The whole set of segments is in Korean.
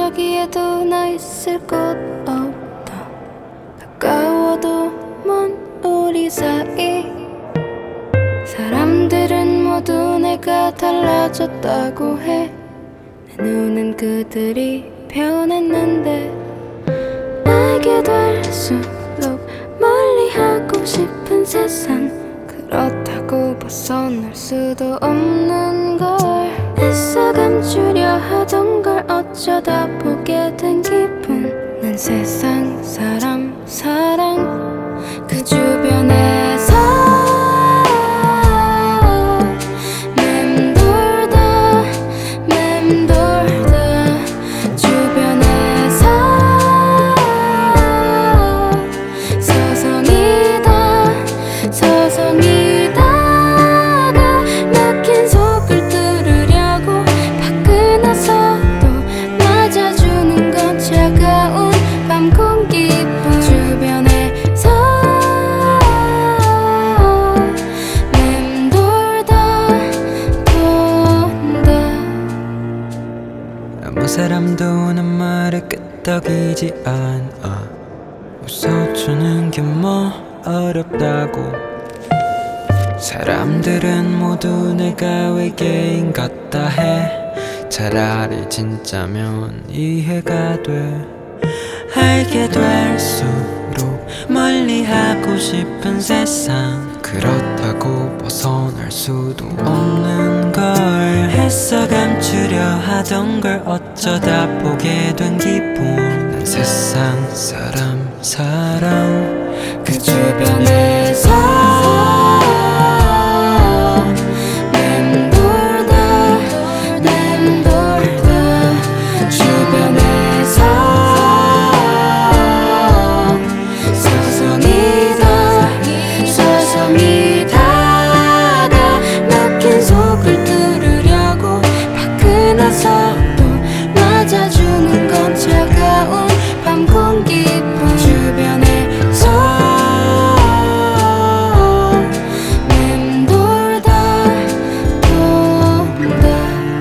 여기에도 나 있을 곳 없다. 가까워도 먼 우리 사이 사람들은 모두 내가 달라졌다고 해. 내 눈엔 그들이 변했는데 알게 될수록 멀리하고 싶은 세상, 그렇다고 벗어날 수도 없는 걸. 애써 감추려 하던 걸 어쩌다 보게 된 기분. 난 세상 사랑 그 주변에서 맴돌다 주변에서 서성이다가 막힌 속을 뚫으려고 밖에 나서도 맞아주는 건 차가운 밤 공기뿐. 주변에서 맴돌다 돈다. 아무 사람도 난 말을 끄떡이지 않아. 웃어주는 게 뭐 어렵다고. 사람들은 모두 내가 외계인 같다 해. 차라리 진짜면 이해가 돼. 알게 될수록 멀리하고 싶은 세상, 그렇다고 벗어날 수도 없는 걸. 애써 감추려 하던 걸 어쩌다 보게 된 기분. 난 세상 사람 그 주변에서 맴돌다 주변에서 서성이다가 막힌 속을 뚫으려고 밖에 나서도 맞아주는 건 차가운 밤 공기뿐. 주변에서 맴돌다 돈다.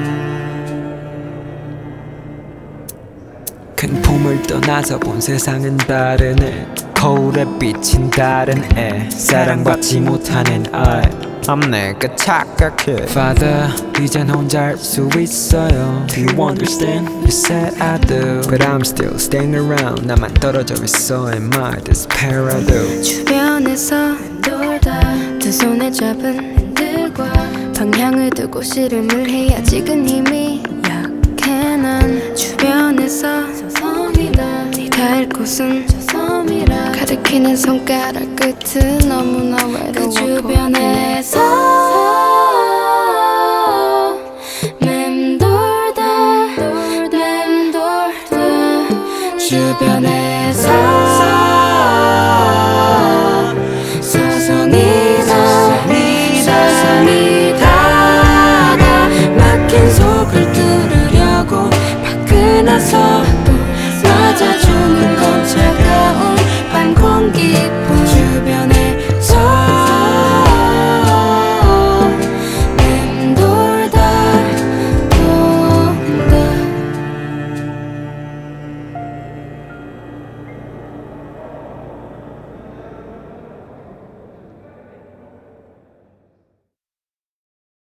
큰 품을 떠나서 본 세상은 다르네. 거울에 비친 다른 애, 사랑받지 못하는 아이. 내가 착각해. Father, 이젠 혼자 할 수 있어요. Do you understand? You said I do, but I'm still staying around. 나만 떨어져 있어. Am I desperado? 주변에서 돌다 두 손에 잡은 핸들과 방향을 두고 씨름을 해야 지금 힘이 약해. 난 주변에서 서성이다. 네가 할 곳은 저 섬이라 가리키는 손가락 끝은 너무나 외로워. 그 주변에서 맴돌다 주변에서 서성이다